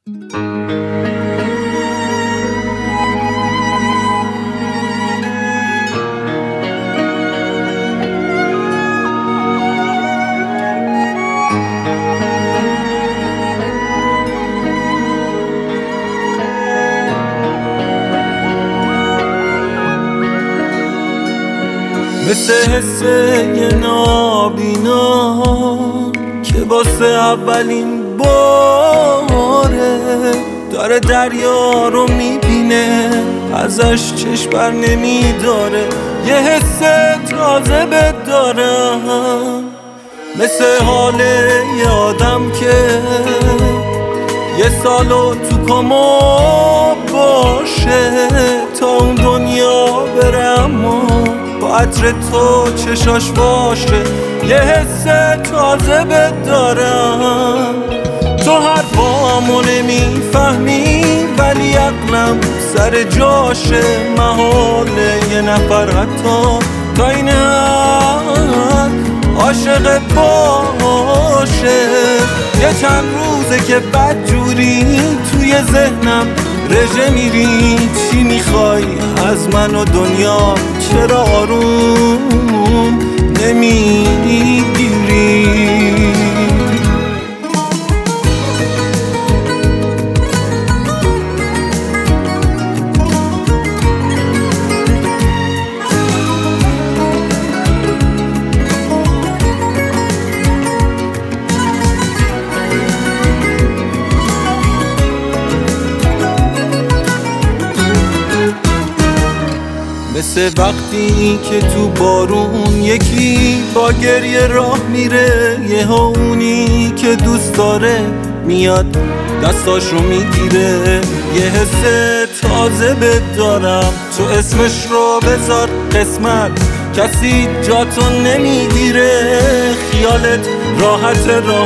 مثل حس یه نابینا که واسه اولین باره داره دریا رو میبینه، ازش چشم بر نمیداره. یه حس تازه بهت دارم، مثل حال یه آدم که یه سالو تو کما باشه تا اون دنیا بره، اما با عطر تو چشاش باشه. یه حس تازه بهت دارم، تو حرفامو نمیفهمی ولی عقلم سر جاشه. محاله یه نفر حتی تا این حد عاشق باشه. یه چند روزه که بدجوری توی ذهنم رژه میری. چی میخوای از من و دنیا؟ چرا آروم نمیگیری؟ مثل وقتی که تو بارون یکی با گریه راه میره، یه اونی که دوست داره میاد دستاش رو میگیره. یه حس تازه بهت دارم، تو اسمش رو بذار قسمت، کسی جاتو نمیگیره. خیالت راحت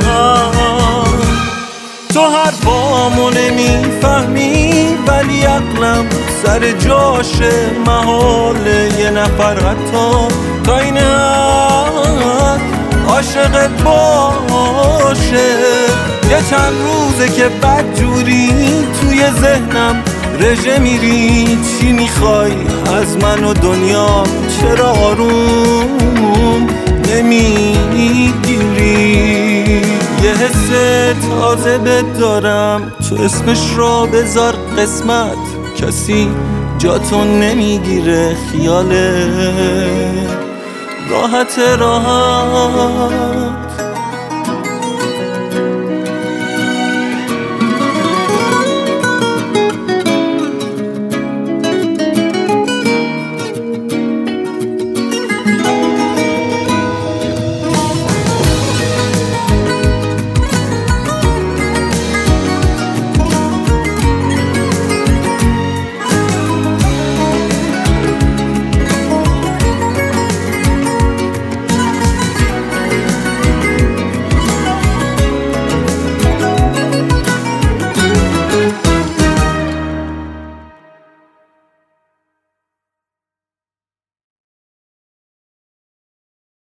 تو حرفامو نمیفهمی ولی عقلم سر جاشه. محاله یه نفر حتی تا این حد عاشق باشه. یه چند روزه که بدجوری توی ذهنم رژه میری. چی میخوای از من و دنیا؟ چرا آروم نمیگیری؟ یه حس تازه بهت دارم، تو اسمش رو بذار قسمت، کسی جاتو نمیگیره. خیاله راحت